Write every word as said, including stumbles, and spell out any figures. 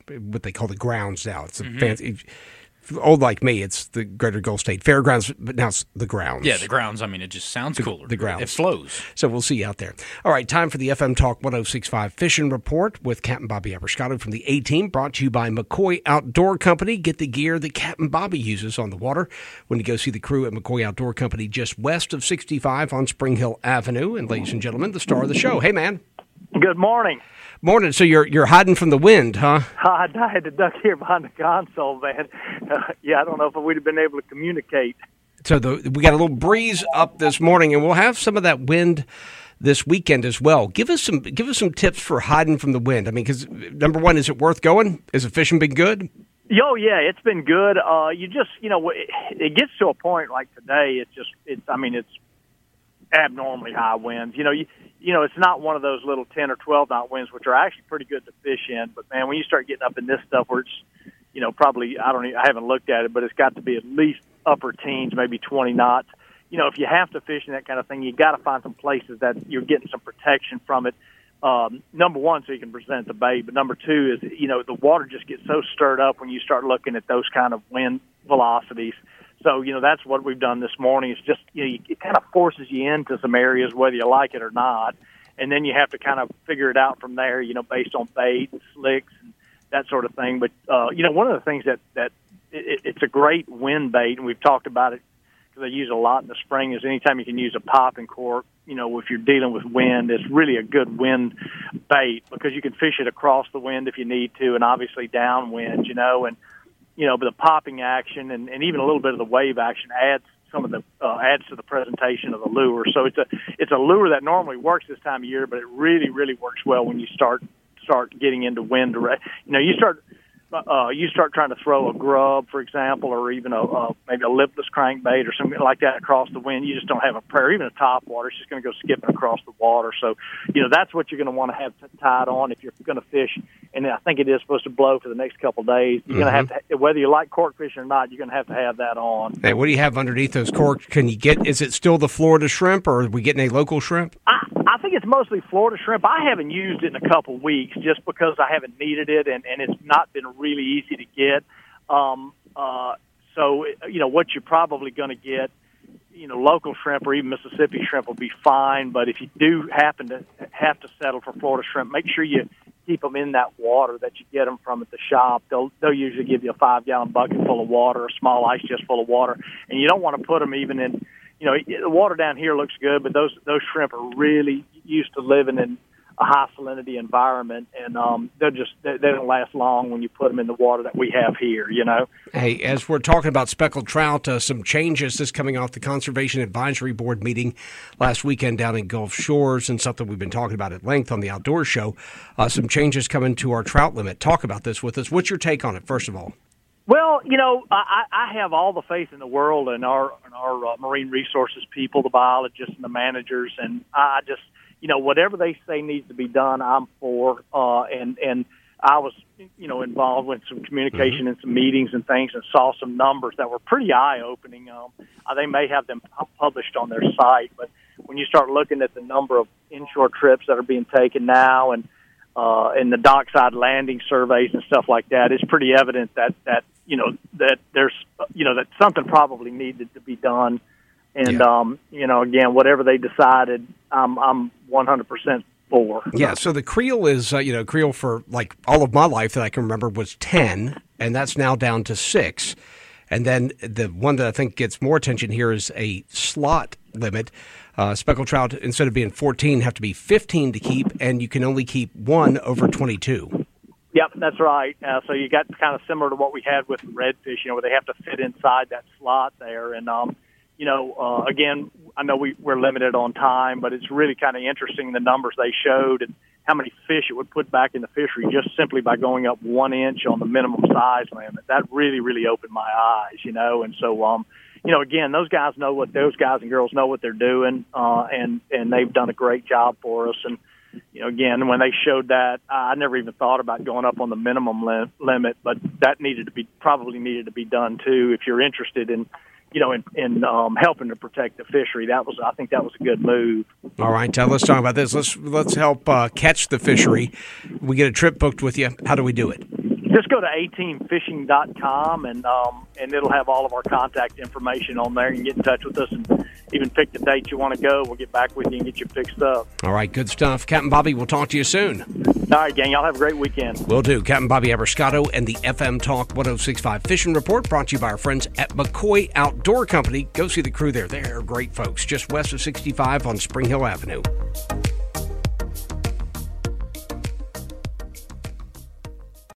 what they call the grounds now. It's a Mm-hmm. fancy. Old like me, it's the Greater Gulf State Fairgrounds, but now it's the grounds. Yeah, the grounds. I mean, it just sounds the, cooler. The grounds. It flows. So we'll see you out there. All right, time for the F M Talk one oh six point five Fishing Report with Captain Bobby Aperscotto from the A-Team, brought to you by McCoy Outdoor Company. Get the gear that Captain Bobby uses on the water when you go see the crew at McCoy Outdoor Company just west of sixty-five on Spring Hill Avenue. And ladies and gentlemen, the star of the show. Hey, man. Good morning. Morning. So you're you're hiding from the wind, huh? I had to duck here behind the console, man. Uh, yeah, I don't know if we'd have been able to communicate. So the, we got a little breeze up this morning, and we'll have some of that wind this weekend as well. Give us some give us some tips for hiding from the wind. I mean, because number one, is it worth going? Is the fishing been good? Yo, yeah, it's been good. Uh, you just, you know, it, it gets to a point like today. It's just, it's. I mean, it's abnormally high winds. You know, you. You know, it's not one of those little ten or twelve knot winds, which are actually pretty good to fish in. But man, when you start getting up in this stuff, where it's, you know, probably I don't, even, I haven't looked at it, but it's got to be at least upper teens, maybe twenty knots. You know, if you have to fish in that kind of thing, you got to find some places that you're getting some protection from it. Um, number one, so you can present the bait, but number two is, you know, the water just gets so stirred up when you start looking at those kind of wind velocities. So, you know, that's what we've done this morning. It's just, you know, it kind of forces you into some areas, whether you like it or not. And then you have to kind of figure it out from there, you know, based on bait and slicks and that sort of thing. But, uh, you know, one of the things that, that it, it's a great wind bait, and we've talked about it because I use it a lot in the spring, is anytime you can use a popping cork, you know, if you're dealing with wind, it's really a good wind bait because you can fish it across the wind if you need to, and obviously downwind, you know, and, you know, but the popping action and, and even a little bit of the wave action adds some of the uh, adds to the presentation of the lure. So it's a it's a lure that normally works this time of year, but it really really works well when you start start getting into wind direct. You know, you start uh, you start trying to throw a grub, for example, or even a uh, maybe a lipless crankbait or something like that across the wind. You just don't have a prayer, even a top water. It's just going to go skipping across the water. So, you know, that's what you're going to want to have t- tied on if you're going to fish. And I think it is supposed to blow for the next couple of days. You're mm-hmm. going to have to, whether you like cork fishing or not, you're going to have to have that on. Hey, what do you have underneath those corks? Can you get? Is it still the Florida shrimp, or are we getting a local shrimp? I, I think it's mostly Florida shrimp. I haven't used it in a couple of weeks just because I haven't needed it, and, and it's not been really easy to get. Um, uh, so, you know, what you're probably going to get, you know, local shrimp or even Mississippi shrimp will be fine. But if you do happen to have to settle for Florida shrimp, make sure you keep them in that water that you get them from at the shop. They'll they'll usually give you a five-gallon bucket full of water, a small ice chest full of water, and you don't want to put them even in. You know, the water down here looks good, but those those shrimp are really used to living in a high salinity environment, and um, they're just they, they don't last long when you put them in the water that we have here. You know. Hey, as we're talking about speckled trout, uh, some changes this coming off the Conservation Advisory Board meeting last weekend down in Gulf Shores, and something we've been talking about at length on the Outdoor Show. Uh, some changes coming to our trout limit. Talk about this with us. What's your take on it, first of all? Well, you know, I, I have all the faith in the world in our in our uh, marine resources people, the biologists and the managers, and I just, you know, whatever they say needs to be done, I'm for. Uh, and and I was, you know, involved with some communication mm-hmm. and some meetings and things, and saw some numbers that were pretty eye-opening. Um, uh, they may have them published on their site, but when you start looking at the number of inshore trips that are being taken now, and uh, and the dockside landing surveys and stuff like that, it's pretty evident that that. you know, that there's, you know, that something probably needed to be done. And, yeah. um, you know, again, whatever they decided, I'm, I'm one hundred percent for. Yeah, so the creel is, uh, you know, creel for, like, all of my life that I can remember was ten, and that's now down to six. And then the one that I think gets more attention here is a slot limit. Uh, speckled trout, instead of being fourteen, have to be fifteen to keep, and you can only keep one over twenty-two. Yep, that's right. Uh, so you got kind of similar to what we had with redfish, you know, where they have to fit inside that slot there. And, um, you know, uh, again, I know we, we're limited on time, but it's really kind of interesting the numbers they showed and how many fish it would put back in the fishery just simply by going up one inch on the minimum size limit. That really, really opened my eyes, you know. And so, um, you know, again, those guys know what those guys and girls know what they're doing, uh, and and they've done a great job for us. And you know, again, when they showed that, I never even thought about going up on the minimum li- limit, but that needed to be probably needed to be done too. If you're interested in, you know, in, in um, helping to protect the fishery, that was I think that was a good move. All right, Ted, let's talk about this. Let's let's help uh, catch the fishery. We get a trip booked with you. How do we do it? Just go to a team fishing dot com, and um, and it'll have all of our contact information on there. You can get in touch with us and even pick the date you want to go. We'll get back with you and get you fixed up. All right, good stuff. Captain Bobby, we'll talk to you soon. All right, gang. Y'all have a great weekend. Will do. Captain Bobby Abrascato and the F M Talk one oh six point five Fishing Report, brought to you by our friends at McCoy Outdoor Company. Go see the crew there. They're great folks. Just west of sixty-five on Spring Hill Avenue.